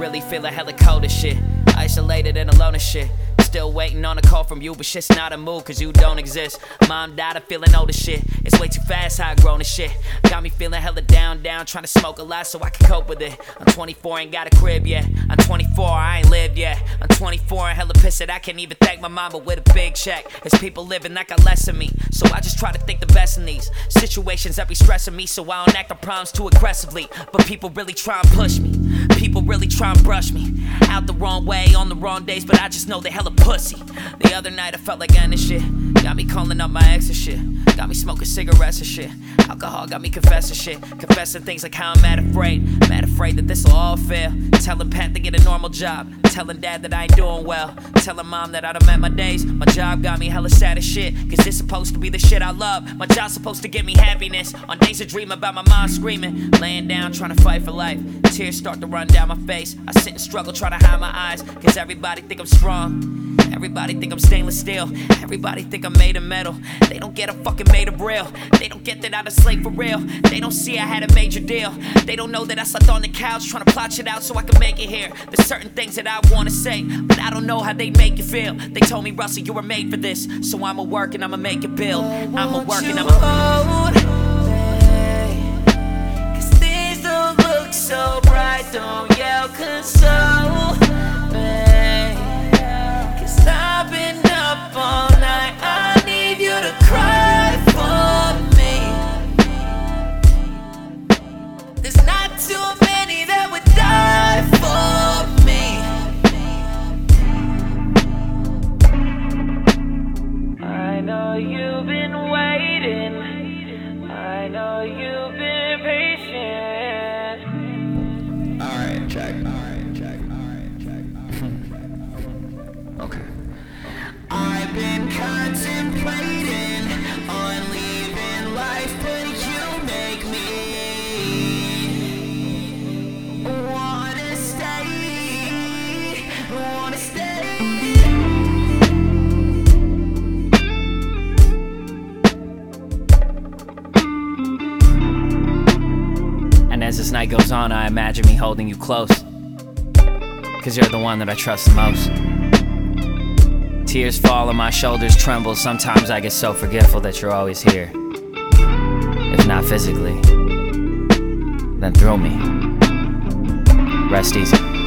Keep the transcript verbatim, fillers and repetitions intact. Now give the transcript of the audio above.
really feeling hella cold as shit. Isolated and alone as shit. Still waiting on a call from you, but shit's not a move cause you don't exist. Mom died of feeling old as shit. It's way too fast how I grown as shit. Got me feeling hella down, down, trying to smoke a lot so I can cope with it. I'm twenty-four, ain't got a crib yet. I'm twenty-four, I ain't lived yet. I'm twenty-four and hella pissed that I can't even thank my mama with a big check. There's people living that got less than me, so I just try to think the best in these situations that be stressing me, so I don't act on problems too aggressively. But people really try and push me. People really try and brush me out the wrong way on the wrong days, but I just know they hella pussy. The other night I felt like ending shit. Got me calling up my ex and shit. Got me smoking cigarettes and shit. Alcohol got me confessing shit. Confessing things like how I'm mad afraid. Mad afraid that this'll all fail. Telling Pat to get a normal job. Telling dad that I ain't doing well. Telling mom that I done met my days. My job got me hella sad as shit, cause this supposed to be the shit I love. My job's supposed to give me happiness. On days I dream about my mom screaming. Laying down trying to fight for life. Tears start to run down my face. I sit and struggle try to hide my eyes, cause everybody think I'm strong. Everybody think I'm stainless steel. Everybody think I'm made of metal. They don't get I'm fucking made of real. They don't get that I done slave for real. They don't see I had a major deal. They don't know that I slept on the couch trying to plot shit out so I can make it here. There's certain things that I wanna say, but I don't know how they make you feel. They told me, Russell, you were made for this, so I'ma work and I'ma make it build. I'ma work and I'ma hold, cause things don't look so bright. Don't yell console, babe, cause I've been up all night. I need you to cry for me. There's not too many that would die for me. I know you've been waiting. I know you've been patient. Alright, check. Alright, check. Alright, check. Okay. I've been contemplating on leaving life, but you make me wanna stay, wanna stay. And as this night goes on, I imagine me holding you close, cause you're the one that I trust the most. Tears fall on my shoulders, tremble. Sometimes I get so forgetful that you're always here. If not physically, then through me. Rest easy.